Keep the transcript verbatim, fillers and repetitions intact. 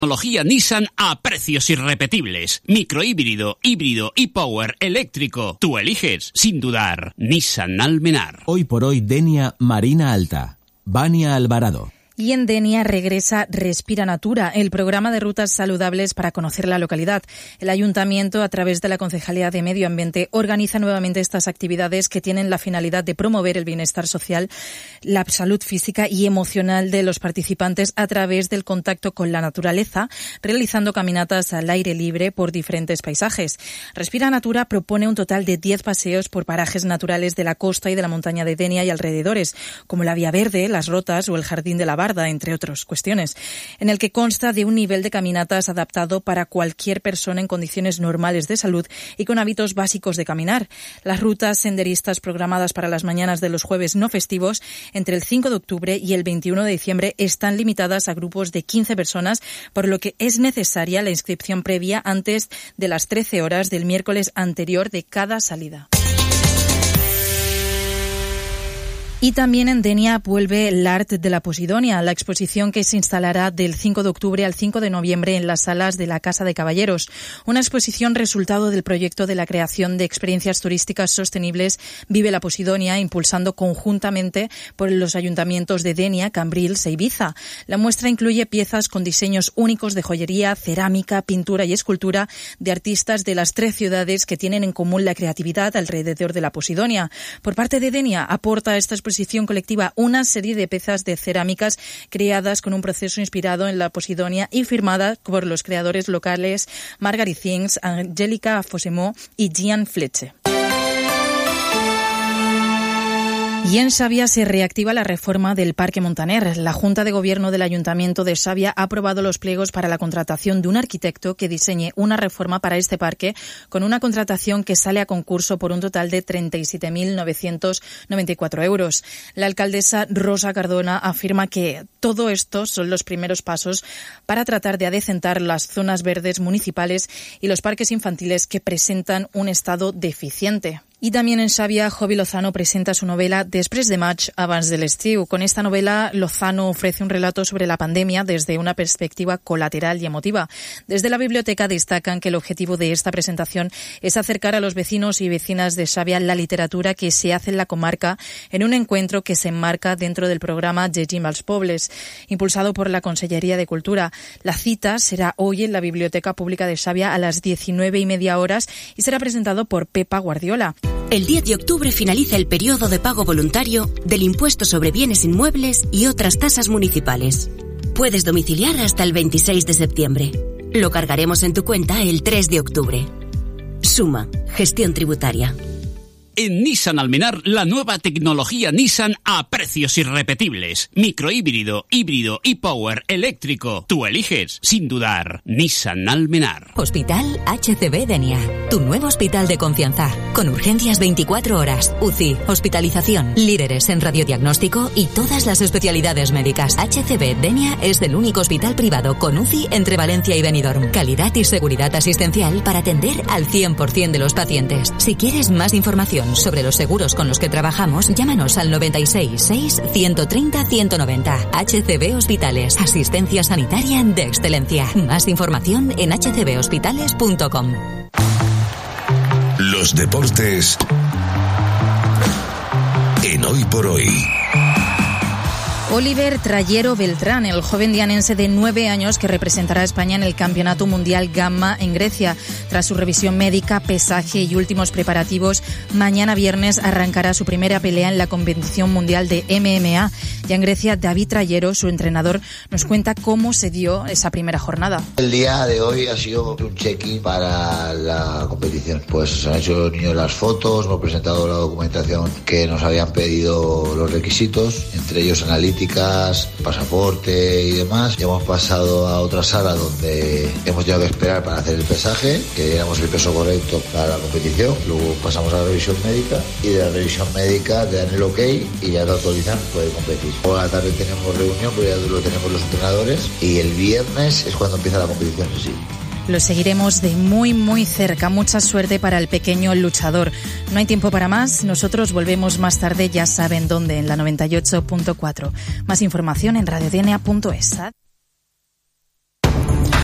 Tecnología Nissan a precios irrepetibles. Microhíbrido, híbrido y power eléctrico. Tú eliges, sin dudar. Nissan Almenar. Hoy por hoy, Denia Marina Alta. Vania Alvarado. Y en Denia regresa Respira Natura, el programa de rutas saludables para conocer la localidad. El Ayuntamiento, a través de la Concejalía de Medio Ambiente, organiza nuevamente estas actividades que tienen la finalidad de promover el bienestar social, la salud física y emocional de los participantes a través del contacto con la naturaleza, realizando caminatas al aire libre por diferentes paisajes. Respira Natura propone un total de diez paseos por parajes naturales de la costa y de la montaña de Denia y alrededores, como la Vía Verde, las Rotas o el Jardín de la Barda, entre otras cuestiones, en el que consta de un nivel de caminatas adaptado para cualquier persona en condiciones normales de salud y con hábitos básicos de caminar. Las rutas senderistas programadas para las mañanas de los jueves no festivos entre el cinco de octubre y el veintiuno de diciembre están limitadas a grupos de quince personas, por lo que es necesaria la inscripción previa antes de las trece horas del miércoles anterior de cada salida. Y también en Denia vuelve el Art de la Posidonia, la exposición que se instalará del cinco de octubre al cinco de noviembre en las salas de la Casa de Caballeros. Una exposición resultado del proyecto de la creación de experiencias turísticas sostenibles Vive la Posidonia, impulsando conjuntamente por los ayuntamientos de Denia, Cambrils e Ibiza. La muestra incluye piezas con diseños únicos de joyería, cerámica, pintura y escultura de artistas de las tres ciudades que tienen en común la creatividad alrededor de la Posidonia. Por parte de Denia aporta esta exposición exposición colectiva una serie de piezas de cerámicas creadas con un proceso inspirado en la Posidonia y firmadas por los creadores locales Margaret Things, Angélica Fosemó y Gian Fletcher. Y en Xàbia se reactiva la reforma del Parque Montaner. La Junta de Gobierno del Ayuntamiento de Xàbia ha aprobado los pliegos para la contratación de un arquitecto que diseñe una reforma para este parque, con una contratación que sale a concurso por un total de treinta y siete mil novecientos noventa y cuatro euros. La alcaldesa Rosa Cardona afirma que todo esto son los primeros pasos para tratar de adecentar las zonas verdes municipales y los parques infantiles que presentan un estado deficiente. Y también en Xàbia, Jovi Lozano presenta su novela Després de maig, abans de l'estiu. Con esta novela, Lozano ofrece un relato sobre la pandemia desde una perspectiva colateral y emotiva. Desde la biblioteca destacan que el objetivo de esta presentación es acercar a los vecinos y vecinas de Xàbia la literatura que se hace en la comarca en un encuentro que se enmarca dentro del programa Llegim als Pobles, impulsado por la Consellería de Cultura. La cita será hoy en la Biblioteca Pública de Xàbia a las diecinueve y media horas y será presentado por Pepa Guardiola. El diez de octubre finaliza el periodo de pago voluntario del impuesto sobre bienes inmuebles y otras tasas municipales. Puedes domiciliar hasta el veintiséis de septiembre. Lo cargaremos en tu cuenta el tres de octubre. Suma, gestión tributaria. En Nissan Almenar, la nueva tecnología Nissan a precios irrepetibles. Microhíbrido, híbrido y power eléctrico. Tú eliges, sin dudar. Nissan Almenar. Hospital H C B Denia. Tu nuevo hospital de confianza. Con urgencias veinticuatro horas, U C I, hospitalización, líderes en radiodiagnóstico y todas las especialidades médicas. H C B Denia es el único hospital privado con U C I entre Valencia y Benidorm. Calidad y seguridad asistencial para atender al cien por ciento de los pacientes. Si quieres más información sobre los seguros con los que trabajamos, llámanos al noventa y seis seis, ciento treinta, ciento noventa. H C B Hospitales, asistencia sanitaria de excelencia. Más información en h c b hospitales punto com. Los deportes en Hoy por Hoy. Oliver Trayero Beltrán, el joven dianense de nueve años que representará a España en el Campeonato Mundial Gamma en Grecia. Tras su revisión médica, pesaje y últimos preparativos, mañana viernes arrancará su primera pelea en la competición mundial de M M A. Ya en Grecia, David Trayero, su entrenador, nos cuenta cómo se dio esa primera jornada. El día de hoy ha sido un check-in para la competición. Pues se han hecho los niños las fotos, hemos presentado la documentación que nos habían pedido los requisitos, entre ellos analíticas, pasaporte y demás. Y hemos pasado a otra sala donde hemos tenido que esperar para hacer el pesaje, que diéramos el peso correcto para la competición. Luego pasamos a la revisión médica y de la revisión médica te dan el ok y ya te autorizan, puede competir. Por la tarde tenemos reunión, pero ya lo tenemos los entrenadores y el viernes es cuando empieza la competición en sí. Lo seguiremos de muy muy cerca. Mucha suerte para el pequeño luchador. No hay tiempo para más. Nosotros volvemos más tarde, ya saben dónde, en la noventa y ocho punto cuatro. Más información en radio d n a punto es.